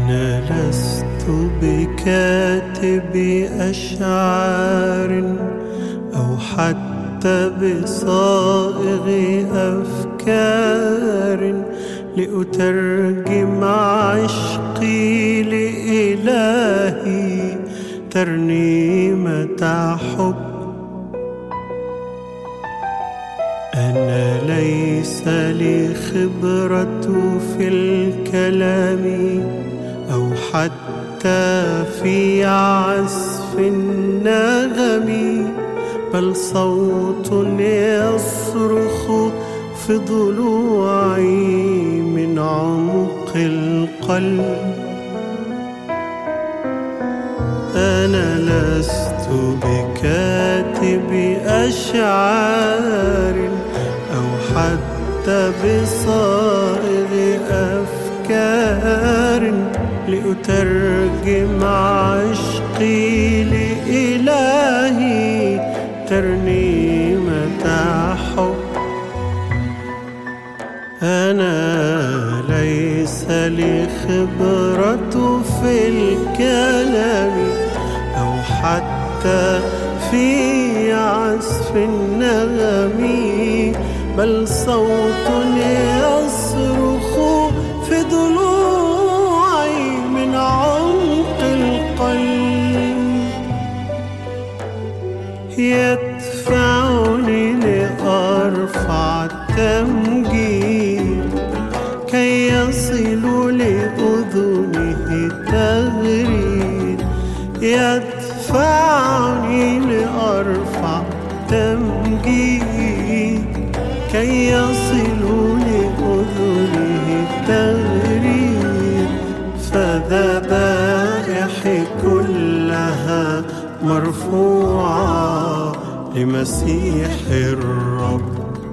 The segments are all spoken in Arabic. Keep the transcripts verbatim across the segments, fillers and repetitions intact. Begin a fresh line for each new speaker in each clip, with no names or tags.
أنا لست بكاتب أشعار أو حتى بصائغ أفكار لأترجم عشقي لإلهي ترنيمة حب. أنا ليس لي خبرة في الكلام أو حتى في عزف النغم، بل صوت يصرخ في ضلوعي من عمق القلب. أنا لست بكاتب أشعار أو حتى بصائغ أفكار لأترجم عشقي لإلهي ترنيمة حب. أنا ليس لي خبرة في الكلام أو حتى في عزف النغم، بل صوت يصرخ في ضلوعي من عمق القلب، يدفعني لأرفع التمجيد كي يصل لأذنه التغريد، يدفعني لأرفع تمجيد كي يصل لأذنه التغريد. فذبائحي كلها مرفوعة لمسيح الرب،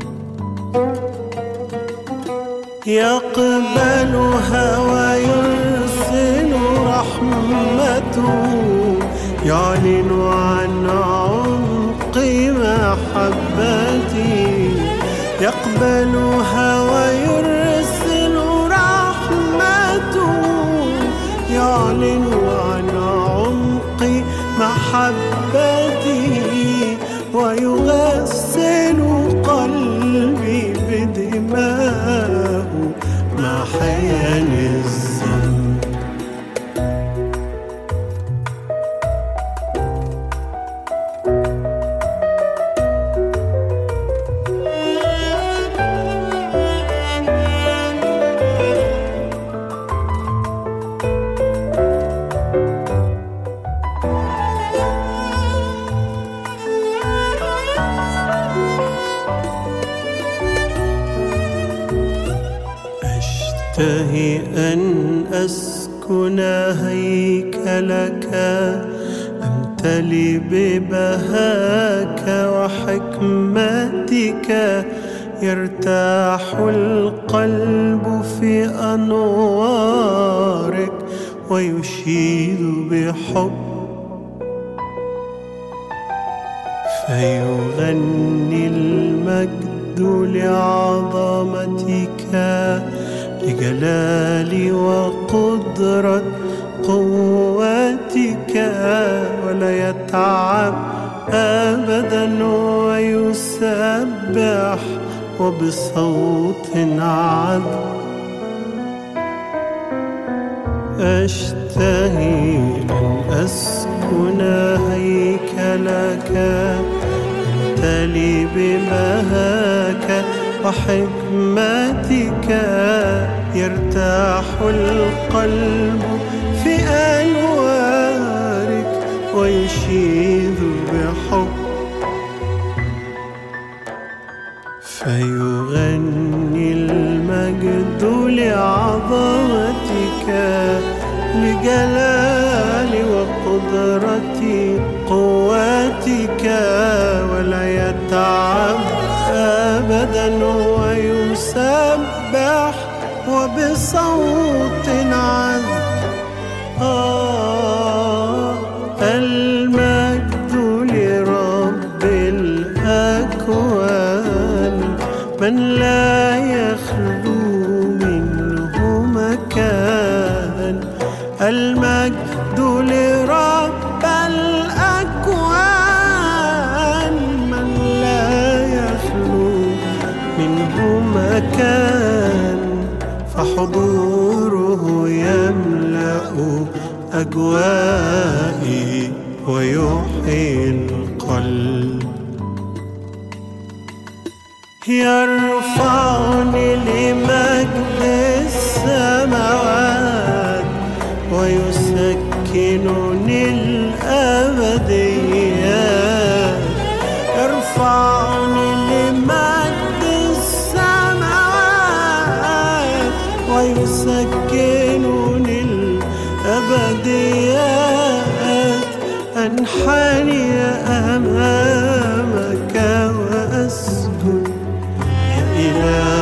يقبلها ويرسل رحمته، يعلن عن عمق محبتي. يقبلها ويرسل رحمته، يعلن عن عمق محبتي، ويغسل قلبي بدماءه مع حيان الذنب. أشتهي أن أسكن هيكلك، أمتلي ببهاك وحكمتك، يرتاح القلب في أنوارك ويشيد بحب. فيغني المجد لعظمتك، لجلال وقدرة قوتك، ولا يتعب أبدا ويسبح وبصوت عذب. أشتهي أن أسكن هيكلك، أمتلي ببهاك وحكمتك، يرتاح القلب في أنوارك ويشيد بحب. فيغني المجد لعظمتك، لجلال وقدرة قوتك، ولا يتعب أبدا ويسبح وبصوت عذب. آه المجد لرب الأكوان، من لا يخلو منه مكان. المجد لرب الأكوان من لا يخلو منه مكان، فحضوره يملأ أجوائي ويحيي القلب. يرفعني لمجد السماوات ويسكنني الأبديات. يرفعني لمجد السماوات ويسكنني الأبديات. أنحني أمامك وأسجد يا إله